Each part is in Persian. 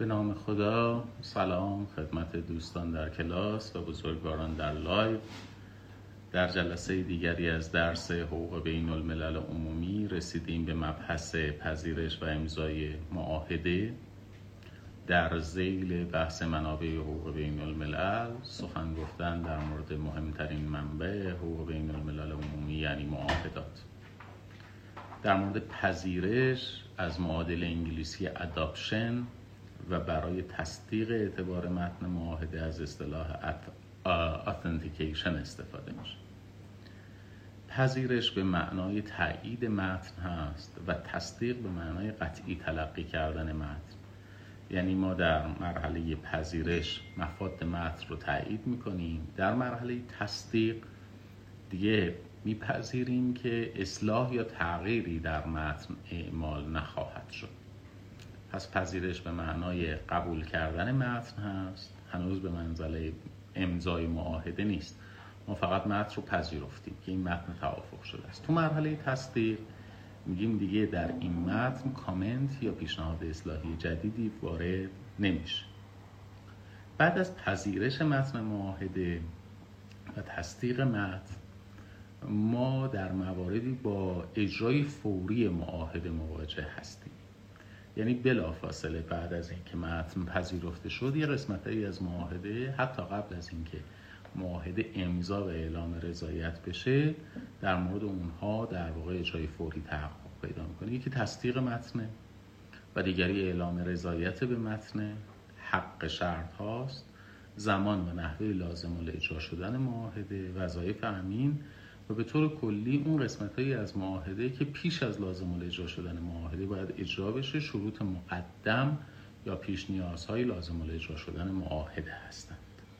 به نام خدا. سلام خدمت دوستان در کلاس و بزرگواران در لایو. در جلسه دیگری از درس حقوق بین الملل عمومی رسیدیم به مبحث پذیرش و امضای معاهده. در ذیل بحث منابع حقوق بین الملل سخن گفتن در مورد مهمترین منبع حقوق بین الملل عمومی یعنی معاهدات. در مورد پذیرش از معادل انگلیسی adoption و برای تصدیق اعتبار متن معاهده از اصطلاح authentication استفاده میشه. پذیرش به معنای تایید متن هست و تصدیق به معنای قطعی تلقی کردن متن. یعنی ما در مرحله پذیرش مفاد متن رو تایید میکنیم، در مرحله تصدیق دیگه میپذیریم که اصلاح یا تغییری در متن اعمال نخواهد شد. پس پذیرش به معنای قبول کردن متن هست، هنوز به منزله امضای معاهده نیست. ما فقط متن رو پذیرفتیم که این متن توافق شده است. تو مرحله تصدیق میگیم دیگه در این متن کامنت یا پیشنهاد اصلاحی جدیدی وارد نمیشه. بعد از پذیرش متن معاهده و تصدیق متن، ما در مواردی با اجرای فوری معاهده مواجه هستیم. یعنی بلافاصله بعد از اینکه متن پذیرفته شد، یه قسمتایی از معاهده حتی قبل از اینکه معاهده امضا و اعلام رضایت بشه، در مورد اونها در واقع اجرای فوری تحقق پیدا میکنه. یکی تصدیق متن و دیگری اعلام رضایت به متن، حق شرط هاست، زمان و نحوه لازم اجرا شدن معاهده، وظایف امین و به طور کلی اون قسمتایی از معاهده که پیش از لازم اجرا شدن معاهده باید اجرا بشه، شروط مقدم یا پیش نیازهای لازم اجرا شدن معاهده هستند.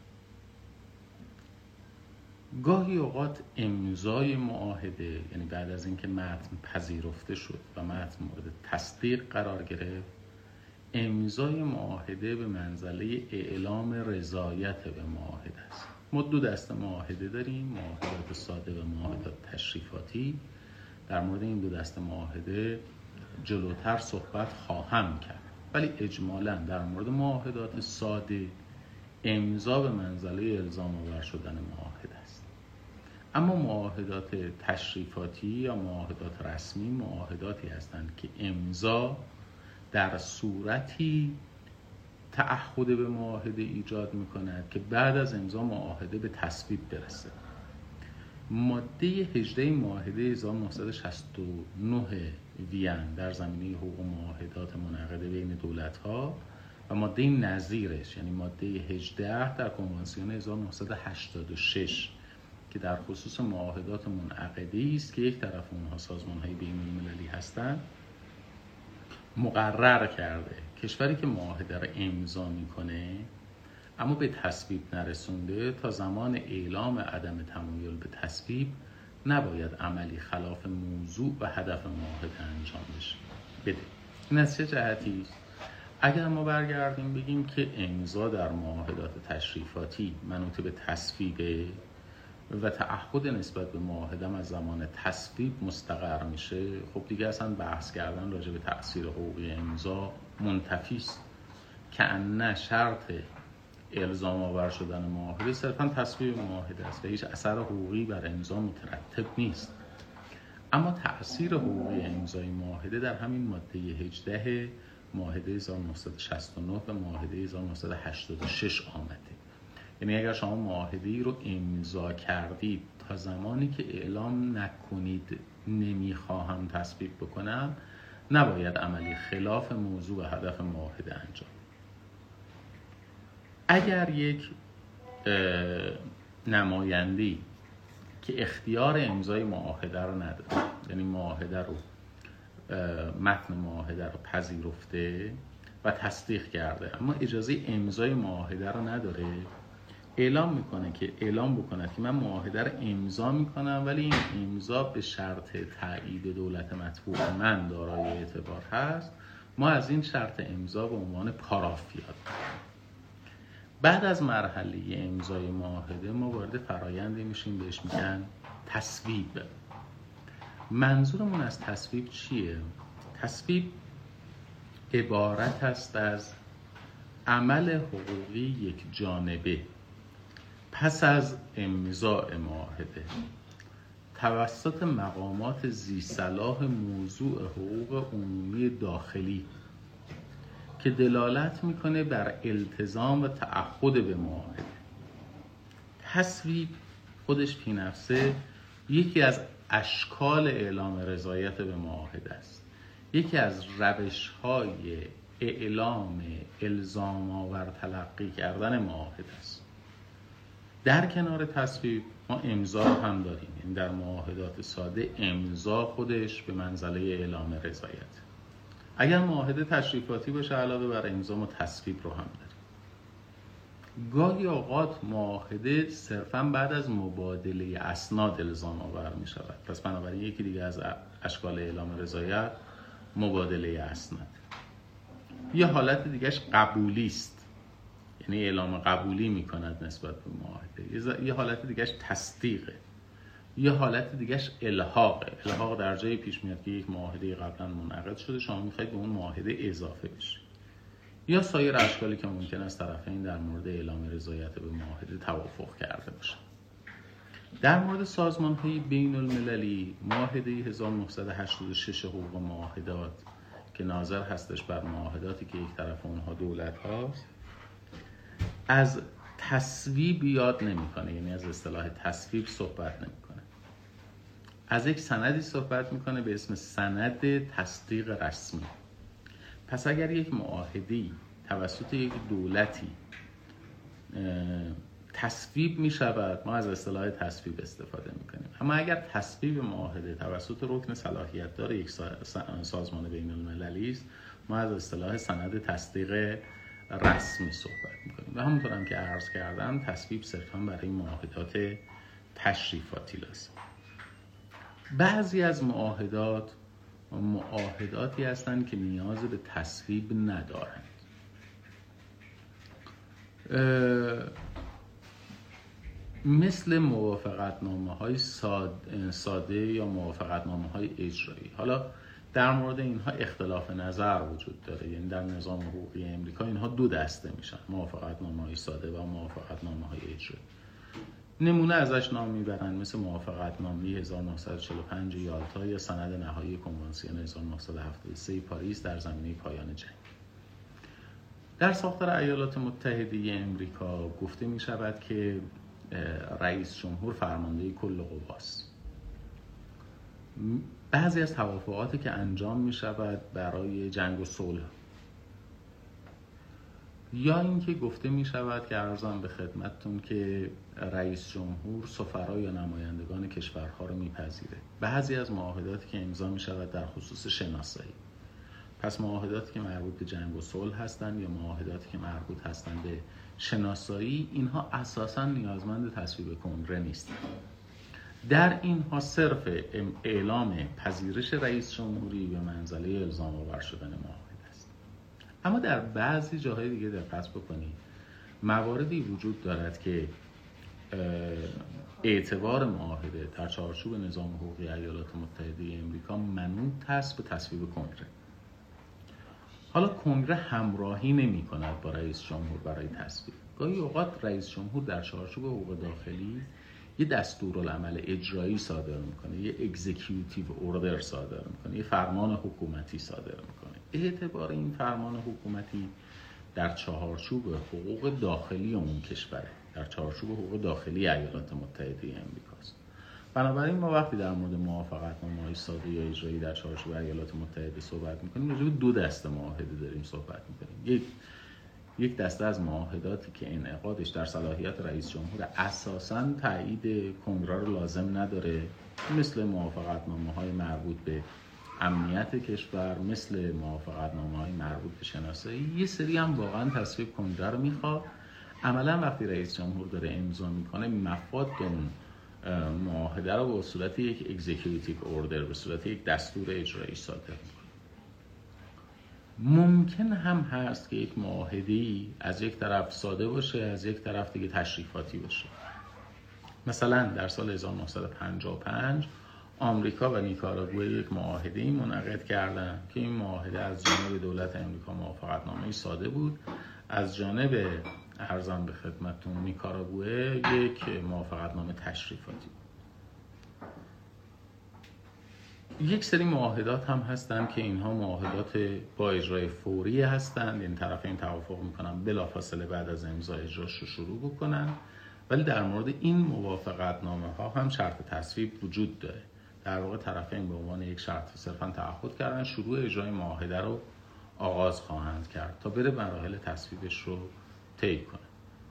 گاهی اوقات امضای معاهده، یعنی بعد از اینکه متن پذیرفته شد و متن مورد تصدیق قرار گرفت، امضای معاهده به منزله اعلام رضایت به معاهده است. ما دو دسته معاهده داریم، معاهدات ساده و معاهدات تشریفاتی. در مورد این دو دسته معاهده جلوتر صحبت خواهم کرد، ولی اجمالاً در مورد معاهدات ساده امضا به منزله الزام آور شدن معاهده است. اما معاهدات تشریفاتی یا معاهدات رسمی معاهداتی هستند که امضا در صورتی تعهد به معاهده ایجاد می‌کند که بعد از امضا معاهده به تصویب برسه. ماده 18 معاهده 1969 وین در زمینه حقوق معاهدات منعقده بین دولت‌ها و ماده نظیرش یعنی ماده 18 در کنوانسیون 1986 که در خصوص معاهدات منعقده است که یک طرف اونها سازمان‌های بین‌المللی هستند، مقرر کرده کشوری که معاهده را امضا میکنه اما به تصویب نرسونده، تا زمان اعلام عدم تمایل به تصویب نباید عملی خلاف موضوع و هدف معاهده انجام بده. این از چه جهتی است؟ اگر ما برگردیم بگیم که امضا در معاهدات تشریفاتی منوط به تصویب و تعهد نسبت به معاهده از زمان تصویب مستقر میشه، خب دیگه اصلا بحث کردن راجع به تأثیر حقوقی امضا منتفی است، که ان شرط الزام آور شدن معاهده صرفا تصویب معاهده است و هیچ اثر حقوقی بر امضا مترتب نیست. اما تأثیر حقوقی امضای معاهده در همین ماده 18 معاهده 1969 و معاهده 1986 آمده. یعنی اگر شما معاهده‌ای رو امضا کردید تا زمانی که اعلام نکنید نمیخواهم تصویب بکنم، نباید عملی خلاف موضوع و هدف معاهده انجام. اگر یک نماینده‌ای که اختیار امضای معاهده رو نداره، یعنی معاهده رو متن معاهده رو پذیرفته و تصدیق کرده اما اجازه امضای معاهده رو نداره، اعلام بکند که من معاهده رو امضا میکنم ولی این امضا به شرط تایید دولت متبوع من دارای اعتبار هست، ما از این شرط امضا به عنوان پاراف یاد می‌کنیم. بعد از مرحله امضای معاهده ما وارد فرایندی میشیم بهش میگن تصویب. منظورمون از تصویب چیه؟ تصویب عبارت است از عمل حقوقی یک جانبه پس از امضاء معاهده توسط مقامات ذی صلاح موضوع حقوق عمومی داخلی که دلالت میکنه بر التزام و تعهد به معاهده. تصویب خودش فی نفسه یکی از اشکال اعلام رضایت به معاهده است، یکی از روش‌های اعلام الزام آور تلقی کردن معاهده است. در کنار تصویب ما امضا هم داریم، یعنی در معاهدات ساده امضا خودش به منزله اعلام رضایت. اگر معاهده تشریفاتی باشه علاوه بر امضا ما تصویب رو هم داریم. گاهی اوقات معاهده صرفاً بعد از مبادله اسناد الزام آور می شود، پس بنابراین یکی دیگه از اشکال اعلام رضایت مبادله اسناد. یه حالت دیگهش قبولی است، یعنی اعلام قبولی می کند نسبت به معاهده. یه حالت دیگهش تصدیقه، یه حالت دیگهش الحاقه. الحاق در جایی پیش میاد که یک معاهده قبلا منعقد شده، شما میخواید به اون معاهده اضافه بشید. یا سایر اشکالی که ممکن است طرفین در مورد اعلام رضایت به معاهده توافق کرده باشند. در مورد سازمان‌های بین المللی، معاهده 1986 حقوق معاهدات که ناظر هستش بر معاهداتی که یک طرف اونها دولت هاست، از تصویب یاد نمی‌کنه، یعنی از اصطلاح تصویب صحبت نمی‌کنه. از یک سندی صحبت می‌کنه به اسم سند تصدیق رسمی. پس اگر یک معاهده‌ای توسط یک دولتی تصویب می شود، ما از اصطلاح تصویب استفاده می کنیم. اما اگر تصویب معاهده توسط رکن صلاحیت دار یک سازمان بین المللی است، ما از اصطلاح سند تصدیق رسمی صحبت می کنیم. و همونطور هم که عرض کردم تصویب صرفاً برای معاهدات تشریفاتی لازم. بعضی از معاهداتی هستند که نیاز به تصویب ندارند. مثل موافقتنامه‌های ساده یا موافقتنامه‌های اجرایی. حالا در مورد اینها اختلاف نظر وجود داره، یعنی در نظام حقوقی امریکا اینها دو دسته میشن، موافقتنامه‌های ساده و موافقتنامه‌های اجرایی. نمونه ازش نام میبرن مثل موافقتنامه 1945 یالتا یا سند نهایی کنوانسیون 1973 پاریس در زمینه پایان جنگ. در ساختار ایالات متحده امریکا گفته می شود که رئیس جمهور فرمانده کل قواست. بعضی از توافقاتی که انجام می شود برای جنگ و صلح، یا اینکه گفته می شود که عرضم به خدمتتون که رئیس جمهور سفرا یا نمایندگان کشورها رو میپذیره. بعضی از معاهداتی که امضا می شود در خصوص شناسایی. پس معاهداتی که مربوط به جنگ و صلح هستند یا معاهداتی که مربوط هستند به شناسایی، اینها اساساً نیازمند تصویب کنگره نیستند. در اینها صرف اعلام پذیرش رئیس جمهوری به منزله الزام آور شدن معاهده است. اما در بعضی جاهای دیگه دقت بکنید، مواردی وجود دارد که اعتبار معاهده در چارچوب نظام حقوقی ایالات متحده امریکا منوط است به تصویب کنگره. حالا کنگره همراهی نمی کند با رئیس جمهور برای تصویب. گاهی اوقات رئیس جمهور در چارچوب حقوق داخلی یه دستورالعمل اجرایی صادر میکنه، یه اگزیکیوتیو اوردر صادر میکنه، یه فرمان حکومتی صادر میکنه. اعتبار این فرمان حکومتی در چارچوب حقوق داخلی اون کشوره، در چارچوب حقوق داخلی ایالات متحده امریکاست. بنابراین ما وقتی در مورد موافقتنامه‌های ساده یا اجرایی در چارچوب ایالات متحده صحبت می‌کنیم، راجع به دو دسته معاهده داریم صحبت می‌کنیم. یک دسته از معاهداتی که انعقادش در صلاحیت رئیس جمهور اساساً تایید کنگره رو لازم نداره، مثل موافقتنامه‌های مربوط به امنیت کشور، مثل موافقتنامه‌های مربوط به شناسایی. یه سری هم واقعاً تصویب کنگره رو می‌خواد. عملاً وقتی رئیس جمهور داره امضا می‌کنه، مفاد اون معاهده رو به صورت یک اگزیکیوتیو اوردر، به صورت یک دستور اجرایی صادر می‌کنه. ممکن هم هست که یک معاهده‌ای از یک طرف ساده باشه، از یک طرف دیگه تشریفاتی باشه. مثلا در سال 1955 آمریکا و نیکاراگوئه یک معاهده‌ای منعقد کردند که این معاهده از جانب دولت آمریکا موافقتنامه‌ای ساده بود، از جانب ارزم به خدمتتون نیکاراگوئه یک موافقتنامه تشریفاتی. یک سری معاهدات هم هستن که اینها معاهدات با اجرای فوری هستند، این طرفین توافق میکنن بلافاصله بعد از امضا اجراش رو شروع بکنن، ولی در مورد این موافقتنامه ها هم شرط تصویب وجود داره. در واقع طرفین به عنوان یک شرط صرفا تعهد کردن شروع اجرای معاهده رو آغاز خواهند کرد تا بره مراحل تصویبش رو طی کنه.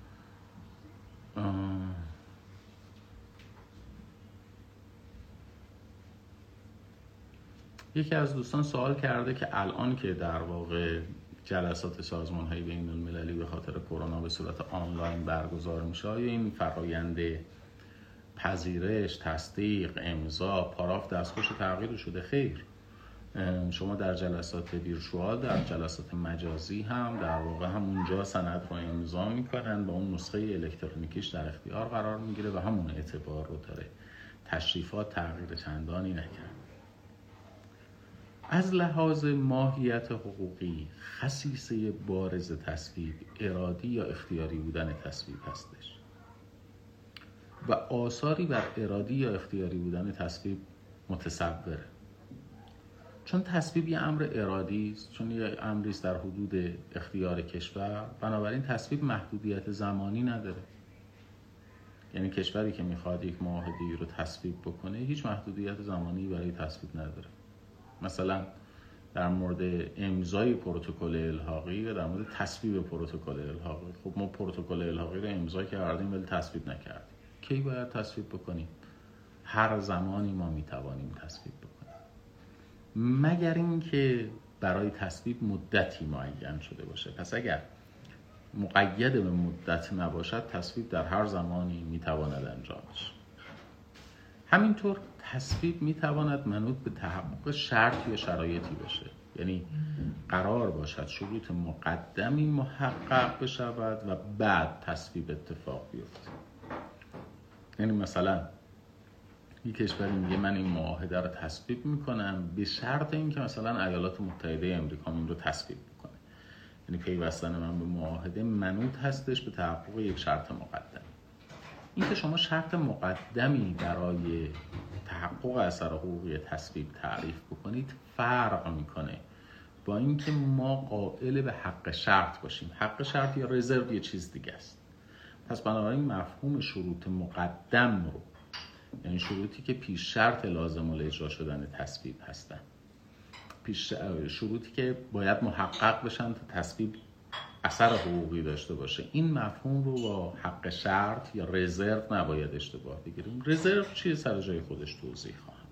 یکی از دوستان سوال کرده که الان که در واقع جلسات سازمان‌های بین‌المللی به خاطر کرونا به صورت آنلاین برگزار میشه، آیا این فرآیند پذیرش، تصدیق، امضا، پاراف دستخوش تغییر شده؟ خیر. شما در جلسات ویرچوال، در جلسات مجازی هم در واقع همونجا سند رو امضا میکنن و اون نسخه الکترونیکیش در اختیار قرار میگیره و همون اعتبار رو داره. تشریفات تغییر چندانی نکرد. از لحاظ ماهیت حقوقی خصیصه بارز تصویب ارادی یا اختیاری بودن تصویب هستش و آثاری بر ارادی یا اختیاری بودن تصویب متصوره. چون تصویب یه امر ارادی است، چون یه امری است در حدود اختیار کشور، بنابراین تصویب محدودیت زمانی نداره. یعنی کشوری که میخواد یک معاهده‌ای رو تصویب بکنه هیچ محدودیت زمانی برای تصویب نداره. مثلا در مورد امضای پروتکل الحاقی و در مورد تصویب پروتکل الحاقی، خب ما پروتکل الحاقی رو امضا کردیم ولی تصویب نکردیم. کی باید تصویب بکنیم؟ هر زمانی ما میتوانیم تصویب بکنیم، مگر اینکه برای تصویب مدتی معین شده باشه. پس اگر مقید به مدت نباشد تصویب در هر زمانی میتواند انجام بشه. همینطور تصویب میتواند منوط به تحقق شرط یا شرایطی باشه، یعنی قرار باشد شروط مقدمی محقق بشود و بعد تصویب اتفاق بیفته. یعنی مثلا یک کشوری میگه من این معاهده رو تصویب میکنم به شرط اینکه مثلا ایالات متحده آمریکا این رو تصویب بکنه. یعنی پیوستن من به معاهده منوط هستش به تحقق یک شرط مقدم. اینکه شما شرط مقدمی برای تحقق اثر حقوقی تصویب تعریف بکنید فرق میکنه با اینکه ما قائل به حق شرط باشیم. حق شرط یا رزرو یه چیز دیگه است. پس بنابراین مفهوم شروط مقدم رو، یعنی شروطی که پیش شرط لازم الاجرا شدن تصویب هستن، شروطی که باید محقق بشن تا تصویب اثر حقوقی داشته باشه، این مفهوم رو با حق شرط یا رزرو نباید اشتباه بگیریم. رزرو چیه سر جای خودش توضیح خواهم.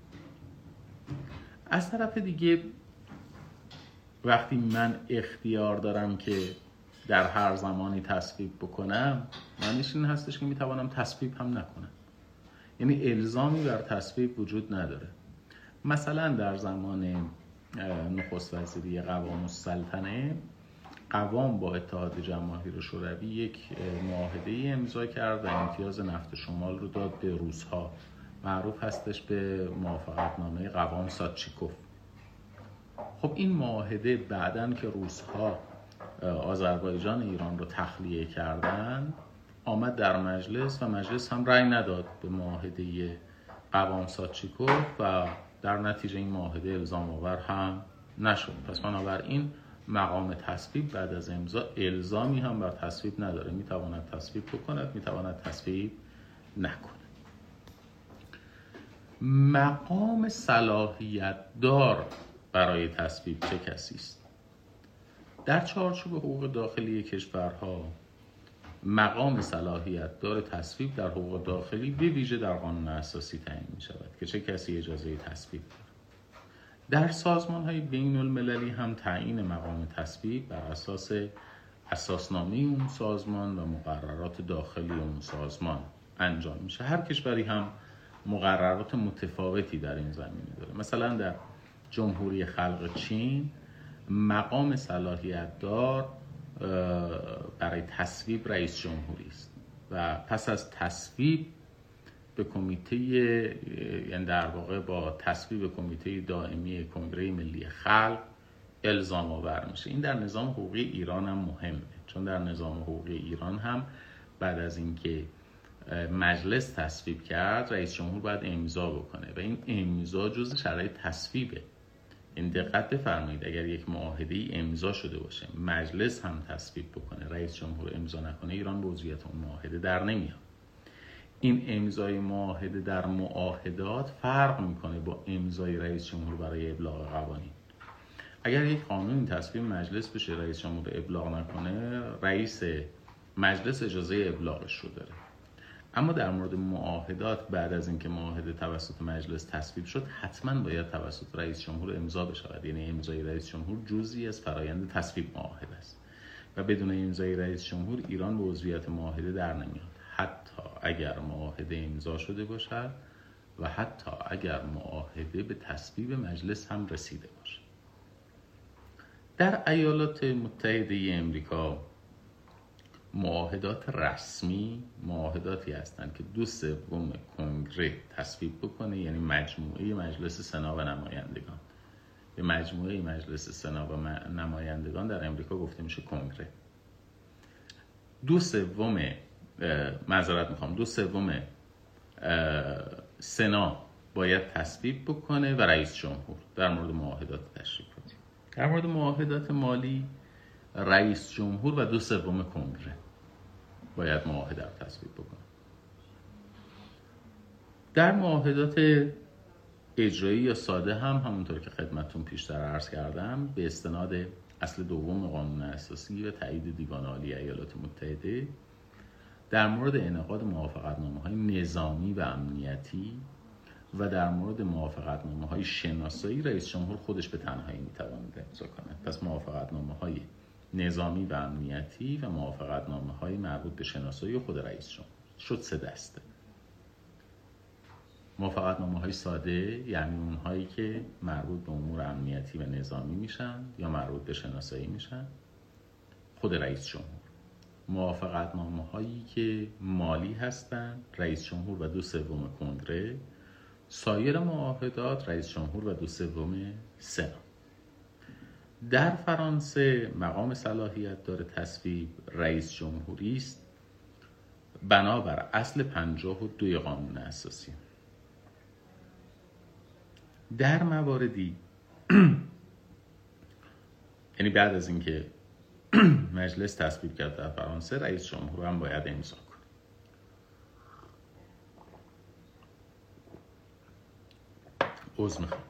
از طرف دیگه وقتی من اختیار دارم که در هر زمانی تصویب بکنم، معنیش این هستش که میتوانم تصویب هم نکنم. یعنی الزامی بر تصویب وجود نداره. مثلا در زمان نخست وزیری قوام السلطنه، قوام با اتحاد جماهیر شوروی یک معاهده امضا کرد و امتیاز نفت شمال رو داد به روس‌ها. معروف هستش به موافقتنامه قوام ساتچیکوف. خب این معاهده بعداً که روس‌ها آذربایجان ایران رو تخلیه کردن آمد در مجلس و مجلس هم رأی نداد به معاهده قوام ساتچیکوف و در نتیجه این معاهده الزام آور هم نشد. پس بنابراین مقام تصویب بعد از امضا الزامی هم بر تصویب نداره. میتواند تصویب بکند، میتواند تصویب نکند. مقام صلاحیت دار برای تصویب چه کسی است؟ در چارچوب حقوق داخلی کشورها مقام صلاحیت دار تصویب در حقوق داخلی به ویژه در قانون اساسی تعیین می شود که چه کسی اجازه تصویب دارد. در سازمان‌های بین‌المللی هم تعیین مقام تصویب بر اساس اساسنامه اون سازمان و مقررات داخلی اون سازمان انجام میشه. هر کشوری هم مقررات متفاوتی در این زمینه داره. مثلا در جمهوری خلق چین مقام صلاحیت دار برای تصویب رئیس جمهوری است و پس از تصویب به کمیته، یعنی در واقع با تصویب کمیته دائمی کنگره ملی خلق الزام آور میشه. این در نظام حقوقی ایران هم مهمه، چون در نظام حقوقی ایران هم بعد از اینکه مجلس تصویب کرد رئیس جمهور باید امضا بکنه و این امضا جزء شرایط تصویبه. این دقت بفرمایید، اگر یک معاهده امضا شده باشه مجلس هم تصویب بکنه رئیس جمهور امضا نکنه، ایران به عضویت اون معاهده در نمیاد. این امضای معاهده در معاهدات فرق میکنه با امضای رئیس جمهور برای ابلاغ قوانین. اگر یک قانون تصویب مجلس بشه رئیس جمهور ابلاغ نکنه، رئیس مجلس اجازه ابلاغش رو داره. اما در مورد معاهدات بعد از اینکه معاهده توسط مجلس تصویب شد حتما باید توسط رئیس جمهور امضا بشود. یعنی امضای رئیس جمهور جزئی از فرایند تصویب معاهده است و بدون امضای رئیس جمهور ایران به عضویت معاهده در نمیاد، حتی اگر معاهده امضا شده باشد و حتی اگر معاهده به تصویب مجلس هم رسیده باشد. در ایالات متحده امریکا معاهدات رسمی معاهداتی هستند که 2/3 کنگره تصویب بکنه، یعنی مجموعه مجلس سنا و نمایندگان. به مجموعه مجلس سنا و نمایندگان در امریکا گفته میشه کنگره. 2/3 سنا باید تصویب بکنه و رئیس جمهور. در مورد معاهدات تشریف کنیم. در مورد معاهدات مالی رئیس جمهور و 2/3 کنگره باید معاهده رو تصویب بکنه. در معاهدات اجرایی یا ساده هم همونطور که خدمتتون پیشتر عرض کردم به استناد اصل دوم قانون اساسی و تایید دیوان عالی ایالات متحده در مورد انعقاد موافقتنامه‌های نظامی و امنیتی و در مورد موافقتنامه‌های شناسایی رئیس جمهور خودش به تنهایی میتواند امضا کنه. پس موافقتنامه‌های نظامی و امنیتی و موافقتنامه‌های مربوط به شناسایی خود رئیس جمهور شد 3 دسته. موافقتنامه‌های ساده یعنی اونهایی که مربوط به امور امنیتی و نظامی میشن یا مربوط به شناسایی میشن، خود رئیس جمهور. موافقتنامه‌هایی که مالی هستن رئیس جمهور و 2/3 کنگره. سایر معاهدات رئیس جمهور و 2/3 سنا. در فرانسه مقام صلاحیت داره تصویب رئیس جمهوری است بنابر اصل 52 قانون اساسی. در مواردی یعنی بعد از اینکه مجلس تصویب کرد در فرانسه رئیس جمهور هم باید امضا کنه. عذر میخوام.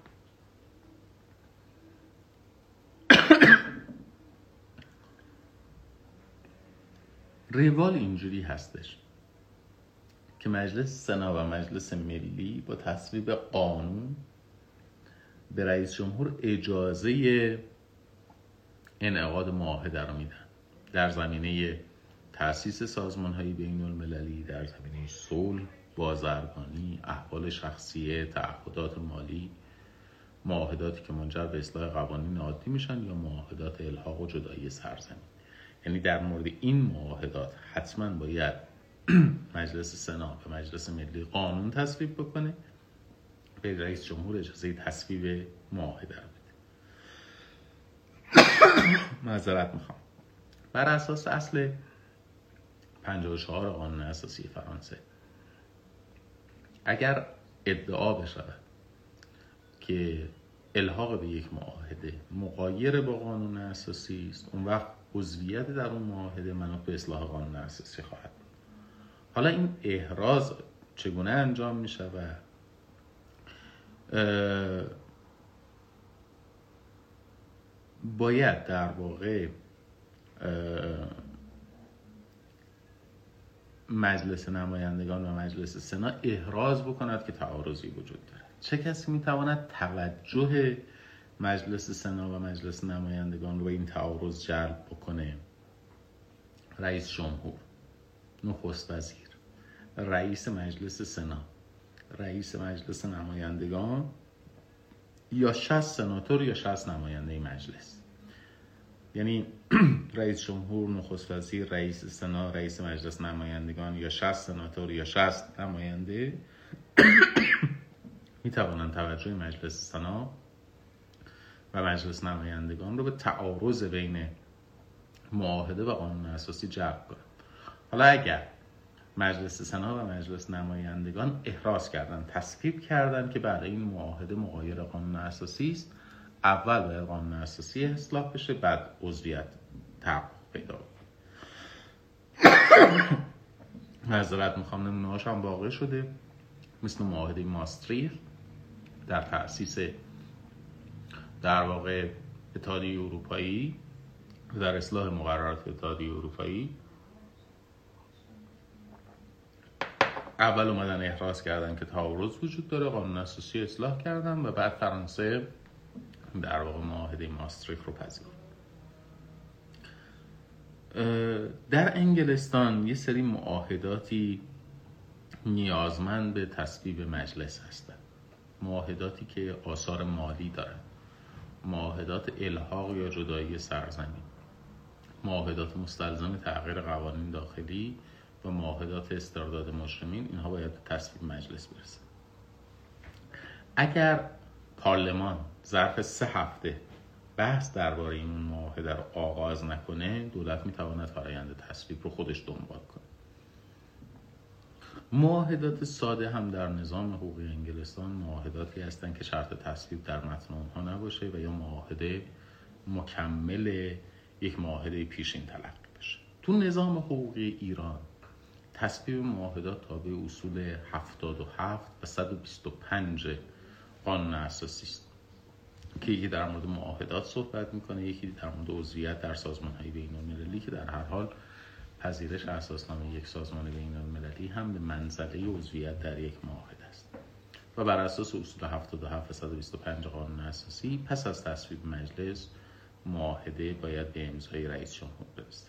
روال اینجوری هستش که مجلس سنا و مجلس ملی با تصویب قانون به رئیس جمهور اجازه انعقاد معاهده رو میدن در زمینه تأسیس سازمان‌های بین‌المللی، در زمینه صلح، بازرگانی، احوال شخصیه، تعهدات مالی، معاهداتی که منجر به اصلاح قوانین عادی میشن یا معاهدات الحاق و جدایی سرزمین. یعنی در مورد این معاهدات حتما باید مجلس سنا و مجلس ملی قانون تصویب بکنه، به رئیس جمهور اجازه تصویب معاهده رو بده. معذرت میخوام. بر اساس اصل 54 قانون اساسی فرانسه اگر ادعا بشود که الحاق به یک معاهده مغایر با قانون اساسی است، اون وقت عضویت در اون معاهده منوط به اصلاح قانون اساسی خواهد بود. حالا این احراز چگونه انجام می شود؟ باید در واقع مجلس نمایندگان و مجلس سنا احراز بکند که تعارضی وجود دارد. چه کسی میتواند توجه مجلس سنا و مجلس نمایندگان رو به این تعارض جلب بکنه؟ رئیس جمهور، نخست وزیر، رئیس مجلس سنا، رئیس مجلس نمایندگان یا 60 سناتور یا 60 نماینده مجلس. یعنی رئیس جمهور، نخست وزیر، رئیس سنا، رئیس مجلس نمایندگان یا 60 سناتور یا 60 نماینده می توانند توجه مجلس سنا و مجلس نمایندگان رو به تعارض بین معاهده و قانون اساسی جلب کنن. حالا اگر مجلس سنا و مجلس نمایندگان احراز کردن، تصویب کردن که برای این معاهده مغایر قانون اساسی است، اول باید قانون اساسی اصلاح بشه، بعد عضویت تحقق پیدا کنه. معذرت میخوام، نمونه‌هاش هم واقع شده، مثل معاهده ماستریخت در تأسیس در واقع اتحادیه اروپایی و در اصلاح مقررات اتحادیه اروپایی. اول اومدن احراز کردن که تعارض وجود داره، قانون اساسی اصلاح کردن و بعد فرانسه در واقع معاهده ماستریخت رو پذیرفت. در انگلستان یه سری معاهداتی نیازمند به تصویب مجلس هستند، معاهداتی که آثار مالی دارن، معاهدات الحاق یا جدایی سرزمین، معاهدات مستلزم تغییر قوانین داخلی و معاهدات استرداد مجرمین. اینها باید به تصویب مجلس برسه. اگر پارلمان ظرف 3 هفته بحث درباره این معاهده رو آغاز نکنه، دولت میتواند فرآیند تصویب رو خودش دنبال کنه. معاهدات ساده هم در نظام حقوقی انگلستان معاهداتی هستند که شرط تصویب در متن اونها نباشه و یا معاهده مکمل یک معاهده پیشین تلقی بشه. تو نظام حقوقی ایران تصویب معاهدات تابع اصول 77 و 125 قانون اساسی است که یکی در مورد معاهدات صحبت میکنه، یکی در مورد عضویت در سازمان‌های بین‌المللی که در هر حال پذیرش اساسنامه یک سازمان بین‌المللی هم به منزله عضویت در یک معاهده است و بر اساس اصول 77 و 125 قانون اساسی پس از تصویب مجلس معاهده باید به امضای رئیس جمهور برسه.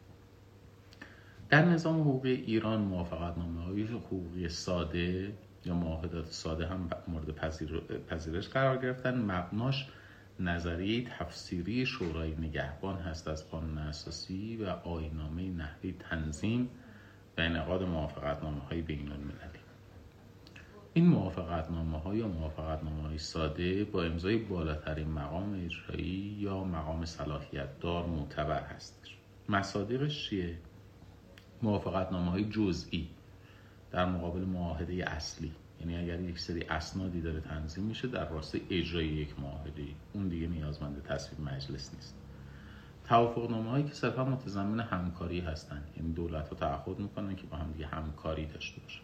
در نظام حقوقی ایران موافقتنامه‌های حقوقی ساده یا معاهدات ساده هم مورد پذیرش قرار گرفتن. مبناش نظریه تفسیری شورای نگهبان هست از قانون اساسی و آیین‌نامه نحوی تنظیم و انعقاد موافقتنامه‌های بین‌المللی. این موافقتنامه‌ها یا موافقتنامه‌های ساده با امضای بالاترین مقام اجرایی یا مقام صلاحیت دار معتبر هستش. مصادیقش چیه؟ موافقتنامه‌های جزئی در مقابل معاهده اصلی، یعنی اگر یک سری اسنادی داره تنظیم میشه در راستای اجرای یک معاهده، اون دیگه نیازمند تصویب مجلس نیست. توافقنامه‌هایی که صرفا متضمن همکاری هستن، یعنی دولت‌ها تعهد میکنن که با هم دیگه همکاری داشته باشن.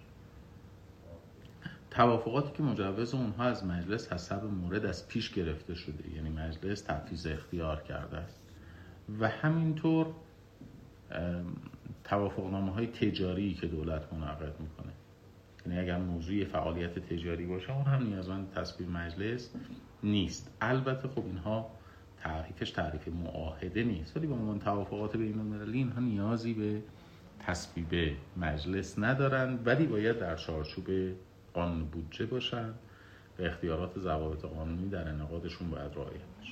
توافقاتی که مجوز اونها از مجلس حسب مورد از پیش گرفته شده، یعنی مجلس تفویض اختیار کرده است. و همینطور توافقنامه‌های تجاری که دولت منعقد میکنه، یعنی اگر موضوع فعالیت تجاری باشه اون هم نیازمند تصویب مجلس نیست. البته خب اینها تعریف معاهده نیست، ولی به عنوان توافقات بین‌المللی اینها نیازی به تصویب مجلس ندارن، ولی باید در چارچوب قانون بودجه باشن و اختیارات ضوابط قانونی در انعقادشون باید رعایت بشه.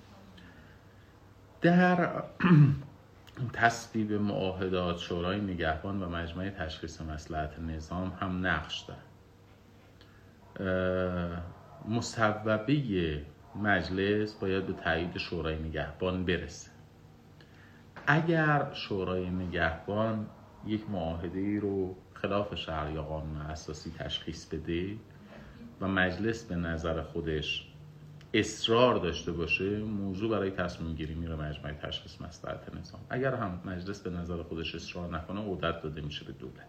در تصویب معاهدات شورای نگهبان و مجمع تشخیص مصلحت نظام هم نقش دارن. مصوبه مجلس باید به تایید شورای نگهبان برسه. اگر شورای نگهبان یک معاهده‌ای رو خلاف شرع یا قانون اساسی تشخیص بده و مجلس به نظر خودش اصرار داشته باشه، موضوع برای تصمیم گیری میره مجمع تشخیص مصلحت نظام. اگر هم مجلس به نظر خودش اصرار نکنه، عهدت داده میشه به دولت.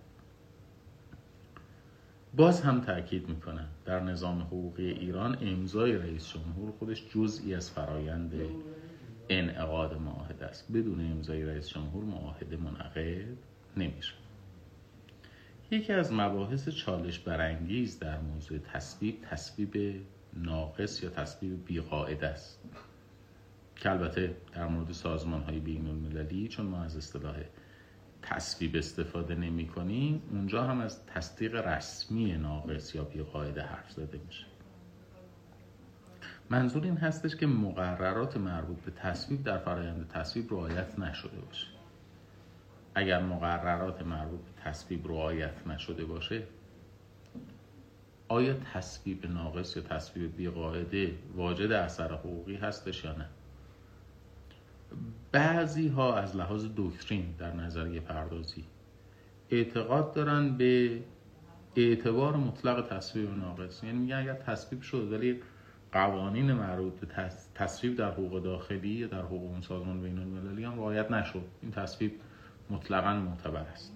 باز هم تأکید میکنم در نظام حقوقی ایران امضای رئیس جمهور خودش جزئی از فرایند انعقاد معاهده است. بدون امضای رئیس جمهور معاهده منعقد نمیشه. یکی از مباحث چالش برانگیز در موضوع تصویب ناقص یا تصویب بی‌قاعده است که البته در مورد سازمان‌های بین‌المللی چون ما از اصطلاح تصویب استفاده نمی‌کنیم، اونجا هم از تصدیق رسمی ناقص یا بی‌قاعده حرف زده میشه. منظور این هستش که مقررات مربوط به تصویب در فرآیند تصویب رعایت نشده باشه. اگر مقررات مربوط به تصویب رعایت نشده باشه، آیا تصویب ناقص یا تصویب بی‌قاعده واجد اثر حقوقی هستش یا نه؟ بعضی ها از لحاظ دکترین در نظریه پردازی اعتقاد دارن به اعتبار مطلق تصویب ناقص، یعنی میگن اگر تصویب شد ولی قوانین مربوط به تصویب در حقوق داخلی یا در حقوق اون سازمان بین المللی هم رعایت نشد، این تصویب مطلقاً معتبر است.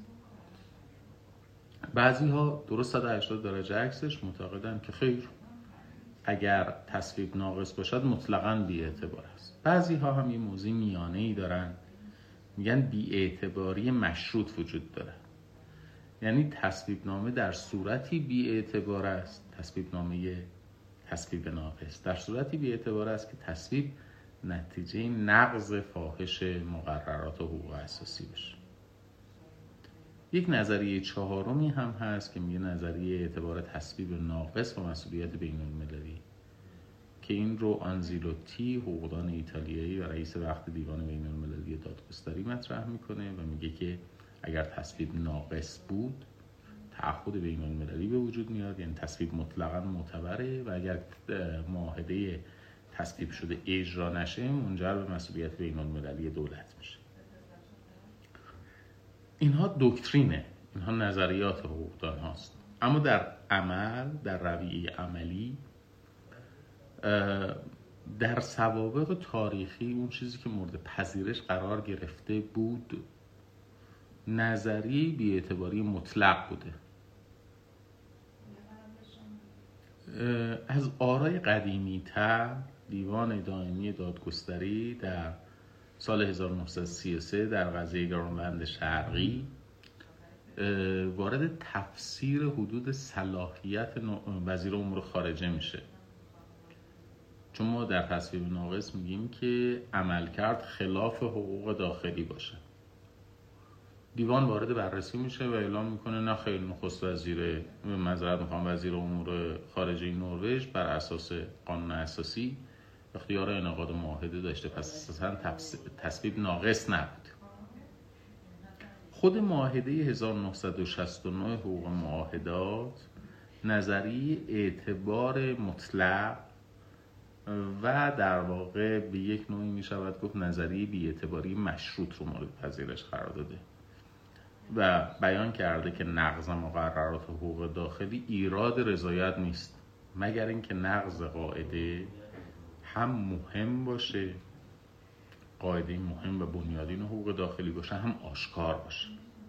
بعضی ها درست 180 درجه عکسش معتقدن که خیر، اگر تصویب ناقص باشد مطلقاً بی‌اعتبار است. بعضی ها هم این موضوع میانه‌ای دارن، میگن بی‌اعتباری مشروط وجود داره، یعنی تصویب نامه در صورتی بی‌اعتبار است، تصویب نامه تصویب ناقص در صورتی بی‌اعتبار است که تصویب نتیجه نقض فاحش مقررات و حقوق اساسی بشه. یک نظریه چهارمی هم هست که میگه نظریه اعتبار تصویب ناقص و مسئولیت بین المللی، که این رو آنزیلوتی، حقوقدان ایتالیایی و رئیس وقت دیوان بین المللی دادگستری مطرح میکنه و میگه که اگر تصویب ناقص بود تعهد بین المللی به وجود میاد، یعنی تصویب مطلقاً معتبره، و اگر معاهده تصویب شده اجرا نشه منجر به مسئولیت بین المللی دولت میشه. اینها دکترینه، اینها نظریات حقوقدان هاست، اما در عمل، در رویه عملی، در سوابق تاریخی اون چیزی که مورد پذیرش قرار گرفته بود نظریه بی‌اعتباری مطلق بوده. از آرای قدیمی تر دیوان دائمی دادگستری در سال 1933 در قضیه گرانلند شرقی وارد تفسیر حدود صلاحیت وزیر امور خارجه میشه، چون ما در تصویب ناقص میگیم که عملکرد خلاف حقوق داخلی باشه. دیوان وارد بررسی میشه و اعلام میکنه نه خیر، نخست وزیر وزیر امور خارجه نروژ بر اساس قانون اساسی اختیار انعقاد معاهده داشته، پس اساساً تصویب ناقص نبود. خود معاهده 1969 حقوق معاهدات نظریه اعتبار مطلق و در واقع به یک نوعی میشود گفت نظریه بی‌اعتباری مشروط رو مورد پذیرش قرار داده و بیان کرده که نقض مقررات حقوق داخلی ایراد رضایت نیست، مگر اینکه نقض قاعده هم مهم باشه، قاعده مهم و بنیادین حقوق داخلی باشه، هم آشکار باشه.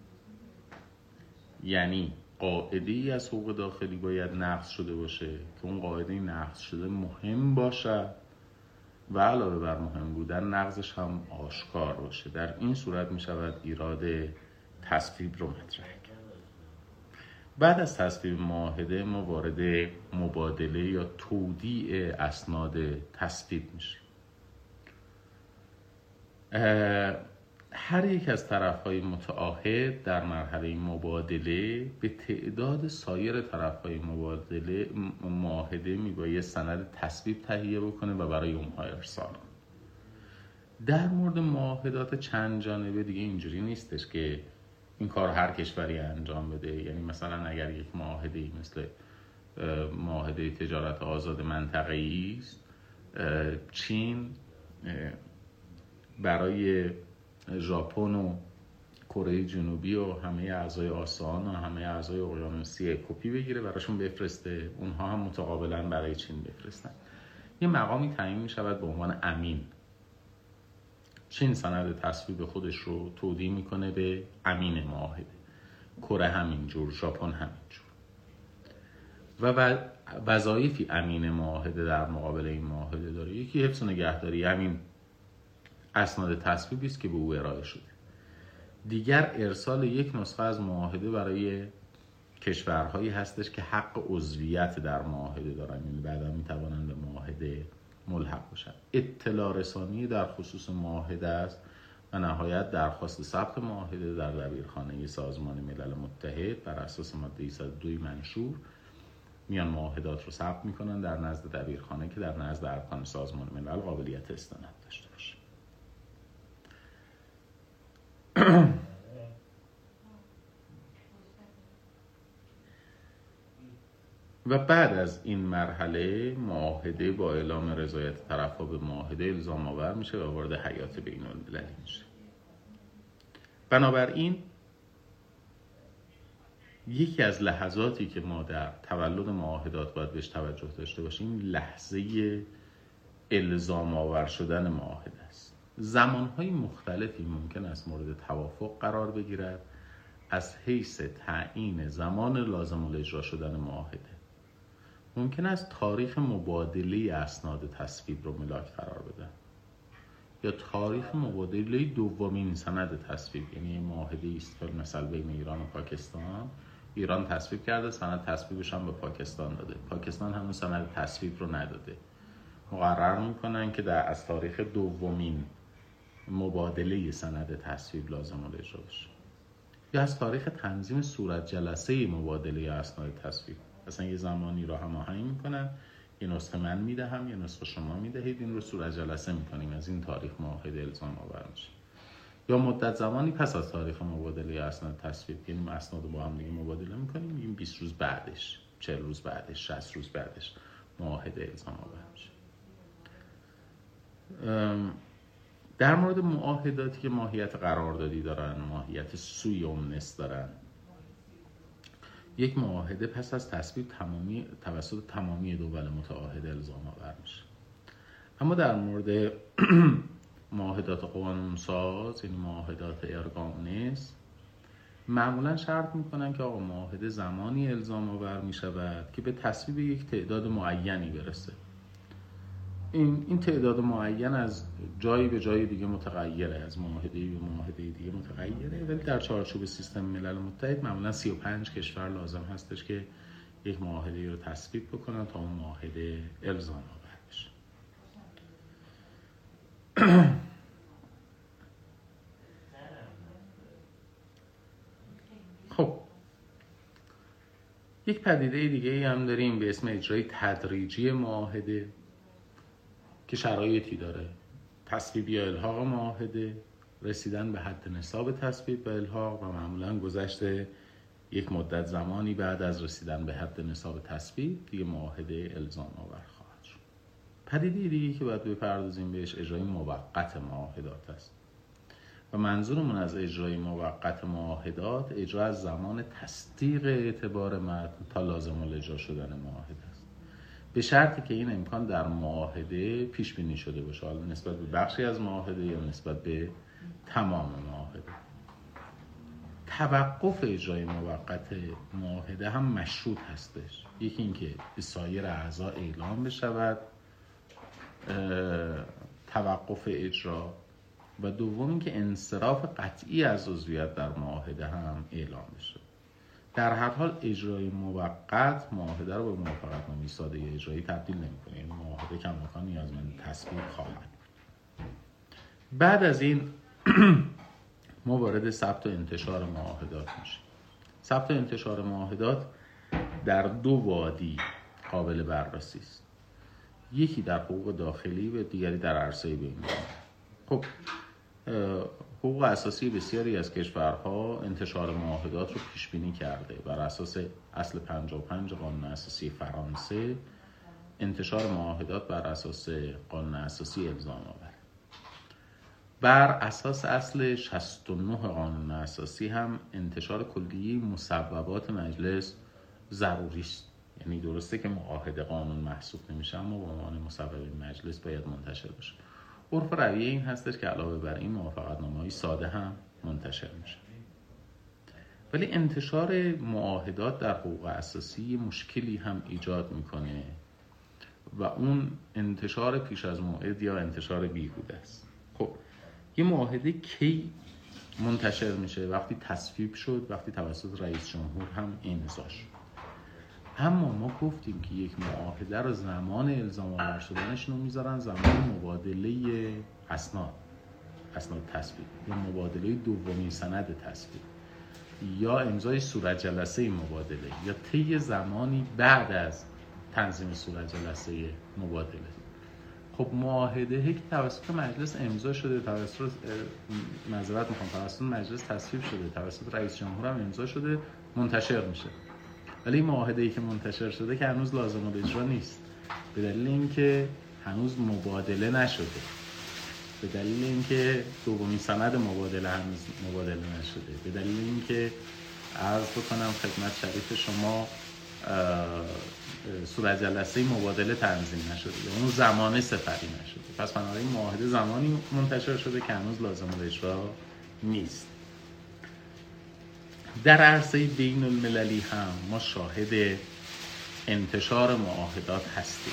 یعنی قاعده ای از حقوق داخلی باید نقض شده باشه که اون قاعده نقض شده مهم باشه و علاوه بر مهم بودن نقضش هم آشکار باشه. در این صورت می شود ایراد تصویب رو مطرح کرد. بعد از تصویب معاهده ما وارد مبادله یا تودیع اسناد تصویب میشیم. هر یک از طرف‌های متعاهد در مرحله مبادله به تعداد سایر طرف‌های معاهده میباید سند تصویب تهیه بکنه و برای اونها ارسال کنه. در مورد معاهدات چند جانبه دیگه اینجوری نیستش که این کار هر کشوری انجام بده. یعنی مثلا اگر یک معاهده‌ای مثل معاهده تجارت آزاد منطقه‌ای است، چین برای ژاپن و کره جنوبی و همه اعضای آسیان و همه اعضای اقیانوسیه کپی بگیره براشون بفرسته، اونها هم متقابلا برای چین بفرستن. یه مقامی تعیین می شود به عنوان امین. چین سند تصویب خودش رو تودیع میکنه به امین معاهده، کره همینجور، ژاپن همینجور. و وظایفی امین معاهده در مقابل این معاهده داره. یکی حفظ و نگهداری همین اسناد تصویبی است که به او ارائه شده. دیگر ارسال یک نسخه از معاهده برای کشورهایی هستش که حق عضویت در معاهده دارن، یعنی بعدا میتوانند به معاهده ملحق باشند. اطلاع رسانی در خصوص معاهده است و نهایت درخواست ثبت معاهده در دبیرخانه سازمان ملل متحد بر اساس ماده 102 منشور میان معاهدات رو ثبت میکنن در نزد دبیرخانه که در نزد ارکان سازمان ملل قابلیت استناد داشته باشه. و بعد از این مرحله معاهده با اعلام رضایت طرف‌ها به معاهده الزام آور میشه و وارد حیات بین‌المللی میشه. بنابراین یکی از لحظاتی که ما در تولد معاهدات باید بهش توجه داشته باشیم لحظه الزام آور شدن معاهده است. زمانهای مختلفی ممکن است مورد توافق قرار بگیرد از حیث تعیین زمان لازم الاجرا شدن معاهده. ممکن است تاریخ مبادله اسناد تصویب رو ملاک قرار بدن یا تاریخ مبادله دومین سند تصویب، یعنی معاهده است که مثلا بین ایران و پاکستان، ایران تصویب کرده، سند تصویبش هم به پاکستان داده، پاکستان هنوز سند تصویب رو نداده، مقرر میکنن که از تاریخ دومین مبادله سند تصویب لازم الاجرا بشه، یا از تاریخ تنظیم صورت جلسه مبادله اسناد تصویب. مثلا یه زمانی رو هماهنگ میکنن، یه نسخه من میدهم، یه نسخه شما میدهید، این رو صورت جلسه میکنیم، از این تاریخ معاهده الزام آور میشه. یا مدت زمانی پس از تاریخ مبادله اسناد تصویب، یعنی اسناد رو با هم دیگه مبادله میکنیم، میگیم 20 روز بعدش، 40 روز بعدش، 60 روز بعدش معاهده الزام آور میشه. در مورد معاهداتی که ماهیت قراردادی دارن، ماهیت سوی اومنس دارن، یک معاهده پس از تصویب توسط تمامی دول متعاهد الزام آور میشه. اما در مورد معاهدات قانونساز، یعنی معاهدات ارگامنس، معمولا شرط میکنن که آقا معاهده زمانی الزام آور میشود که به تصویب یک تعداد معینی برسه. این تعداد معین از جایی به جای دیگه متغیره، از معاهده به معاهده دیگه متغیره، ولی در چارچوب سیستم ملل متحد معمولا 35 کشور لازم هستش که یک معاهده رو تصویب بکنن تا اون معاهده الزام آور بشه. خب یک پدیده دیگه هم داریم به اسم اجرای تدریجی معاهده که شرایطی داره: تصویب یا الحاق معاهده، رسیدن به حد نصاب تصویب و الحاق و معمولا گذشت یک مدت زمانی بعد از رسیدن به حد نصاب تصویب دیگه معاهده الزام آور خواهد شد. پدیده دیگه که باید بپردازیم بهش اجرای موقت معاهدات است و منظورمون از اجرای موقت معاهدات اجرا از زمان تصدیق اعتبار متن تا لازم الاجرا شدن معاهده است، به شرطی که این امکان در معاهده پیش بینی شده باشه، حالا نسبت به بخشی از معاهده یا نسبت به تمام معاهده. توقف اجرای موقت معاهده هم مشروط هستش، یکی اینکه به سایر اعضا اعلام بشود توقف اجرا، و دوم اینکه انصراف قطعی از عضویت در معاهده هم اعلام بشه. در هر حال اجرای موقت معاهده رو به موافقتنامه ساده اجرایی تبدیل نمی‌کنه، یعنی معاهده کماکان نیازمند تصویب خواهد. بعد از این ما وارد ثبت و انتشار معاهدات میشیم. ثبت و انتشار معاهدات در دو وادی قابل بررسی است، یکی در حقوق داخلی و دیگری در عرصه بین‌المللی. خب حقوق اساسی بسیاری از کشورها انتشار معاهدات رو پیش بینی کرده. بر اساس اصل 55 قانون اساسی فرانسه انتشار معاهدات بر اساس قانون اساسی الزام آور. بر اساس اصل 69 قانون اساسی هم انتشار کلیه مصوبات مجلس ضروری است. یعنی درسته که معاهده قانون محسوب نمیشه اما به عنوان مصوبه مجلس باید منتشر بشه. عرف رویه این هستش که علاوه بر این موافقتنامه‌های ساده هم منتشر میشه. ولی انتشار معاهدات در حقوق اساسی مشکلی هم ایجاد میکنه و اون انتشار پیش از موعد یا انتشار بیهوده است. خب یه معاهده کی منتشر میشه؟ وقتی تصویب شد، وقتی توسط رئیس جمهور هم امضا شد. اما ما گفتیم که یک معاهده رو زمان الزام آور شدنش رو میذارن زمان مبادله اسناد تصویب یا مبادله دومین سند تصویب یا امضای صورت جلسه مبادله یا طی زمانی بعد از تنظیم صورت جلسه مبادله. خب معاهده که توسط مجلس امضا شده، توسط مجلس تصویب شده، توسط رئیس جمهور هم امضا شده، منتشر میشه. ولی معاهده‌ای که منتشر شده که هنوز لازم الاجرا نیست، به دلیل اینکه هنوز مبادله نشده، به دلیل اینکه دومین سند مبادله هنوز مبادله نشده، به دلیل اینکه عرض بکنم خدمت شریف شما صورت جلسه مبادله تنظیم نشده یا اون زمانه سپری نشده. پس بنابراین معاهده زمانی منتشر شده که هنوز لازم الاجرا نیست. در عرصه بین المللی هم ما شاهد انتشار معاهدات هستیم.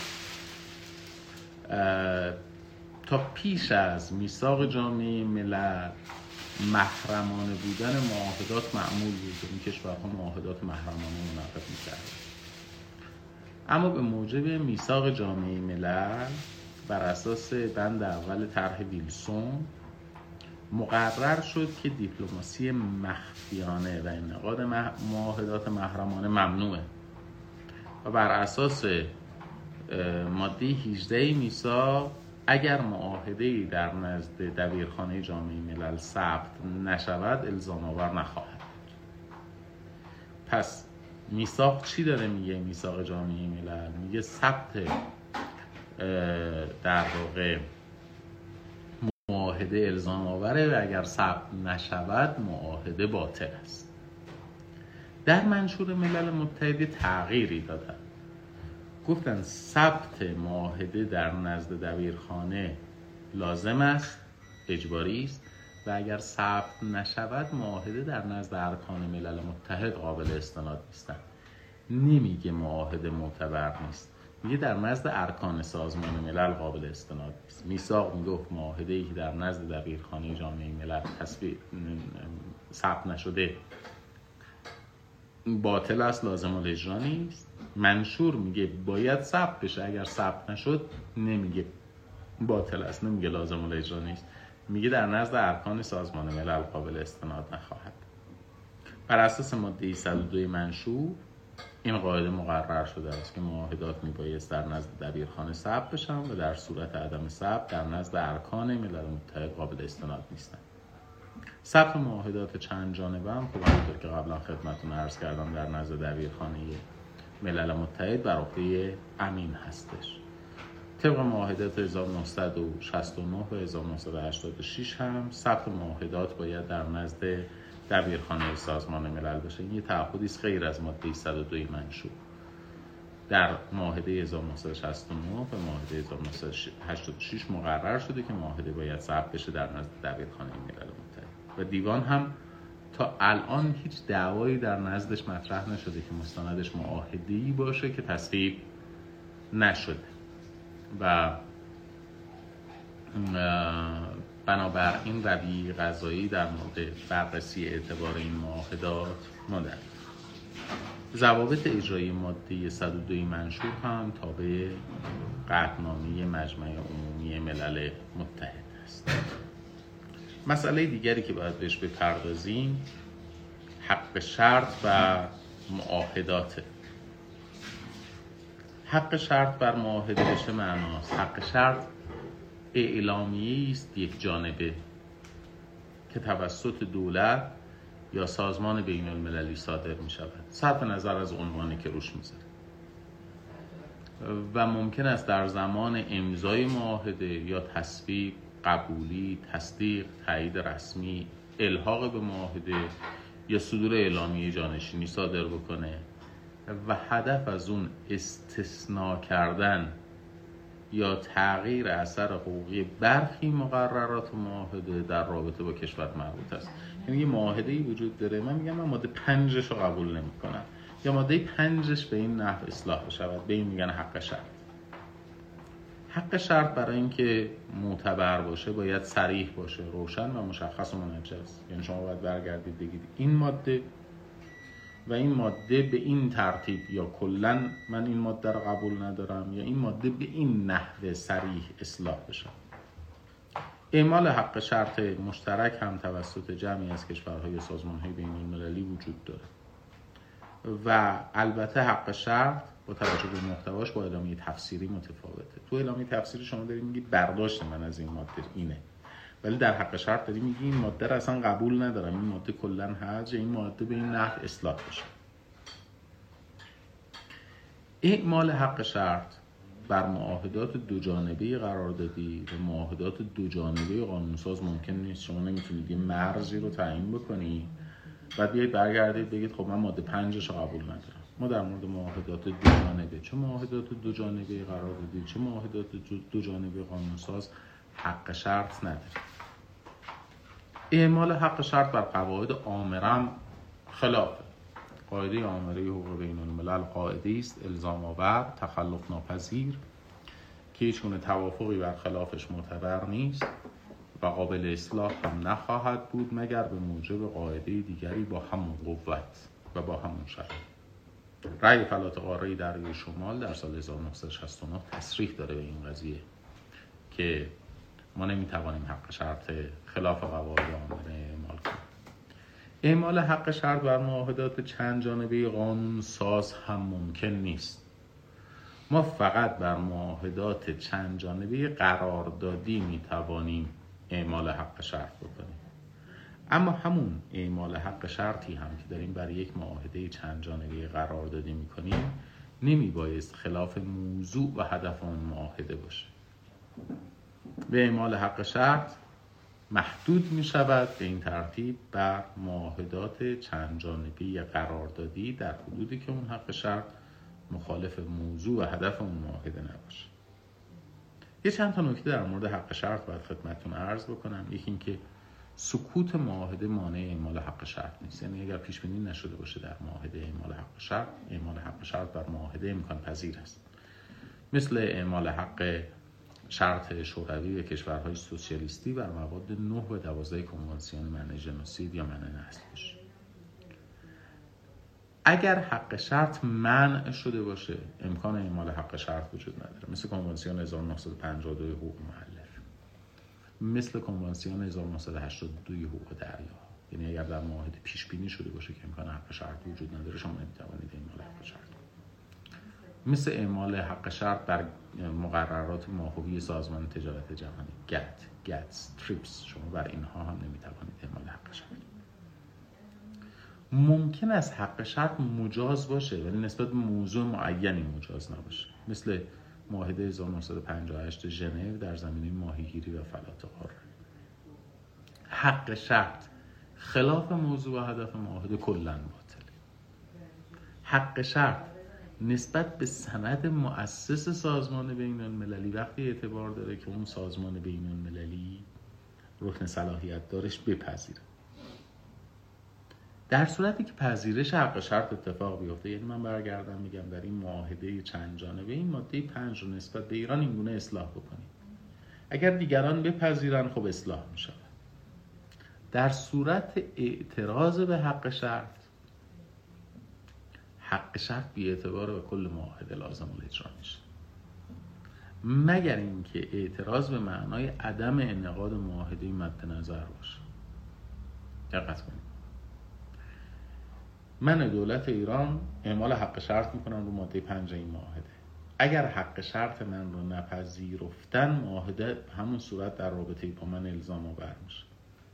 تا پیش از میثاق جامعه ملل محرمانه بودن معاهدات معمول بود، این کشورها معاهدات محرمانه منعقد می‌کردند. اما به موجب میثاق جامعه ملل بر اساس بند اول طرح ویلسون مقرر شد که دیپلماسی مخفیانه و انعقاد معاهدات محرمانه ممنوعه و بر اساس ماده 18 میثاق اگر معاهده‌ای در نزد دبیرخانه جامعه ملل ثبت نشود الزام آور نخواهد بود. پس میثاق چی داره میگه؟ میثاق جامعه ملل میگه ثبت در واقع معاهده الزام آوره و اگر ثبت نشود معاهده باطل است. در منشور ملل متحد تغییری دادن، گفتن ثبت معاهده در نزد دبیرخانه لازم است، اجباری است و اگر ثبت نشود معاهده در نزد ارکان ملل متحد قابل استناد نیستند. نمیگه معاهده معتبر نیست، میگه در نزد ارکان سازمان ملل قابل استناد نیست. میثاق میگفت معاهده‌ای که در نزد دبیرخانه جامعه ملل ثبت نشده باطل است، لازم الاجرا نیست. منشور میگه باید ثبت بشه، اگر ثبت نشد نمیگه باطل است، نمیگه لازم الاجرا نیست، میگه در نزد ارکان سازمان ملل قابل استناد نخواهد. بر اساس ماده 102 منشور این قاعده مقرر شده است که معاهدات میبایست در نزد دبیرخانه ثبت بشن و در صورت عدم ثبت در نزد ارکان ملل متحد قابل استناد نیستند. ثبت معاهدات چند جانبه هم خب همونطور که قبلا خدمتتون عرض کردم در نزد دبیرخانه ملل متحد بر عهده امین هستش. طبق معاهدات 1969 و 1986 هم ثبت معاهدات باید در نزد دبیرخانه سازمان ملل بشه. این یه تعهدی است غیر از ماده 102 منشور. در معاهده 1969 و معاهده 1986 مقرر شده که معاهده باید ثبت بشه در نزد دبیرخانه ملل متحد و دیوان هم تا الان هیچ دعوایی در نزدش مطرح نشده که مستندش معاهده‌ای باشه که تصویب نشده و بنابراین رویه قضایی در مورد بررسی اعتبار این معاهدات مدرک. ضوابط اجرایی ماده 102 منشور هم تابع قطعنامه مجمع عمومی ملل متحد است. مسئله دیگری که باید بهش بپردازیم حق شرط و معاهدات. حق شرط بر معاهده به چه معناست؟ حق شرط اعلامیه‌ای است یک جانبه که توسط دولت یا سازمان بین المللی صادر می شود صرف نظر از عنوانی که روش میذاره و ممکن است در زمان امضای معاهده یا تصویب، قبولی، تصدیق، تایید رسمی، الحاق به معاهده یا صدور اعلامیه جانشینی صادر بکنه و هدف از اون استثناء کردن یا تغییر اثر حقوقی برخی مقررات معاهده در رابطه با کشور مربوط است. یعنی یه معاهده‌ای وجود داره، من میگم من ماده 5 رو قبول نمی‌کنم یا ماده 5 به این نحو اصلاح بشود، به این میگن حق شرط. حق شرط برای اینکه معتبر باشه باید صریح باشه، روشن و مشخص و منجز. یعنی شما باید برگردید بگید این ماده و این ماده به این ترتیب یا کلاً من این ماده رو قبول ندارم یا این ماده به این نحو صریح اصلاح بشه. اعمال حق شرط مشترک هم توسط جمعی از کشورهای سازمان‌های بین‌المللی وجود داره و البته حق شرط با توجه به محتواش با اعلامیه تفسیری متفاوته. تو اعلامیه تفسیری شما داری میگی برداشت من از این ماده اینه، ولی در حق شرط داری میگی این ماده رو اصلا قبول ندارم، این ماده کلاً حذف، این ماده به این نحو اصلاح بشه. اعمال حق شرط بر معاهدات دو جانبه قراردادی و معاهدات دو جانبه قانونساز ممکن نیست. شما نمیتونید یه مرزی رو تعیین بکنید و بیایید برگردید بگید خب من ماده 5 رو قبول ندارم. ما در مورد معاهدات دو جانبه، چه معاهدات دو جانبه قراردادی چه معاهدات دو جانبه قانونساز، حق شرط نداریم. اعمال حق شرط بر قواعد آمرم خلافه. قاعده آمره حقوق بین الملل قاعده است الزام آور، تخلف ناپذیر که هیچگونه توافقی بر خلافش معتبر نیست و قابل اصلاح هم نخواهد بود مگر به موجب قاعده دیگری با همون قوت و با همون شرط. رأی فلات قاره دریای شمال در سال 1969 تصریح داره به این قضیه که ما نمیتوانیم حق شرط خلاف قواعد آمره اعمال کنیم. اعمال حق شرط بر معاهدات چند جانبه قانون ساز هم ممکن نیست. ما فقط بر معاهدات چند جانبه قراردادی میتوانیم اعمال حق شرط بکنیم. اما همون اعمال حق شرطی هم که داریم بر یک معاهده چند جانبه قراردادی میکنیم نمیبایست خلاف موضوع و هدف اون معاهده باشه. به اعمال حق شرط محدود می شود به این ترتیب بر معاهدات چند جانبه قراردادی در حدودی که اون حق شرط مخالف موضوع و هدف اون معاهده نباشه. یه چند تا نکته در مورد حق شرط باید خدمتتون عرض بکنم. یکی این که سکوت معاهده مانع اعمال حق شرط نیست. یعنی اگر پیش بینی نشده باشه در معاهده اعمال حق شرط بر معاهده امکان پذیر است. مثل اعمال حق شرط شوروی و کشورهای سوسیالیستی بر مواد 9 و 12 کنوانسیون منع ژنوسید یا منع نسل کشی. اگر حق شرط منع شده باشه امکان اعمال حق شرط وجود نداره. مثل کنوانسیون 1952 حقوق مؤلف، مثل کنوانسیون 1982 حقوق دریا. یعنی اگر در معاهده پیش بینی شده باشه که امکان حق شرط وجود نداره شما نمیتوانید اعمال حق شرط. مثل اعمال حق شرط بر مقررات ماهوی سازمان تجارت جهانی GATT، TRIPS، شما بر اینها هم نمیتوانید اعمال حق شرط. ممکن است حق شرط مجاز باشه ولی نسبت به موضوع معینی مجاز نباشه. مثل معاهده 1958 ژنو در زمینه ماهیگیری و فلات قاره. حق شرط خلاف موضوع و هدف معاهده کلاً باطله. حق شرط نسبت به سند مؤسس سازمان بین المللی وقتی اعتبار داره که اون سازمان بین المللی رکن صلاحیت دارش بپذیره. در صورتی که پذیرش حق شرط اتفاق بیفته، یعنی من برگردم میگم در این معاهده چند جانبه این ماده 5 رو نسبت به ایران اینگونه اصلاح بکنیم، اگر دیگران بپذیرن خب اصلاح میشه. در صورت اعتراض به حق شرط بی اعتبار به کل معاهده لازم الاجرا میشه، مگر اینکه اعتراض به معنای عدم انعقاد معاهده مد نظر باشه. دقت کنید، من دولت ایران اعمال حق شرط میکنم رو ماده 5 این معاهده. اگر حق شرط من رو نپذیرفتن معاهده همون صورت در رابطه با من الزام آور میشه،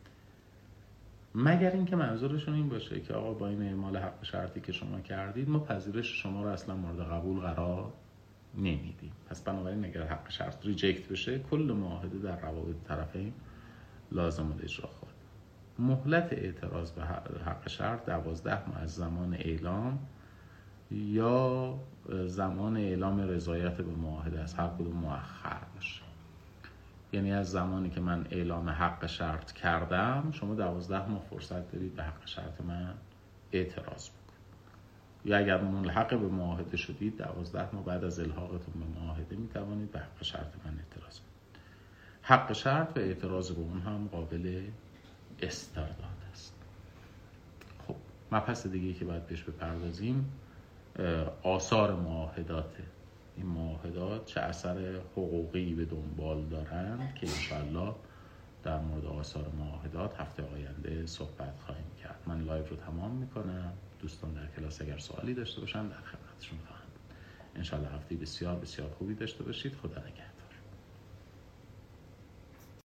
مگر اینکه منظورشون این باشه که آقا با این اعمال حق شرطی که شما کردید ما پذیرش شما رو اصلا مورد قبول قرار نمیدیم. پس بنابراین اگر حق شرط ریجکت بشه کل معاهده در روابط طرفین لازم الاجرا خواهد. مهلت اعتراض به حق شرط 12 ماه از زمان اعلام یا زمان اعلام رضایت به معاهده از هر کدوم مؤخر باشه. یعنی از زمانی که من اعلام حق شرط کردم شما 12 ماه فرصت دارید به حق شرط من اعتراض بکنید، یا اگر ملحق به معاهده شدید 12 ماه بعد از الحاقتون به معاهده میتوانید به حق شرط من اعتراض کنید. حق شرط و اعتراض به اون هم قابل استرداد است. خب مبحث دیگه که باید بهش بپردازیم آثار معاهداته. این معاهدات چه اثر حقوقی به دنبال دارند که انشاءالله در مورد آثار معاهدات هفته آینده صحبت خواهیم کرد. من لایو رو تمام میکنم. دوستان در کلاس اگر سوالی داشته باشن در خدمتشون خواهم بود. انشاءالله هفته بسیار بسیار خوبی داشته باشید. خدا نگهدار.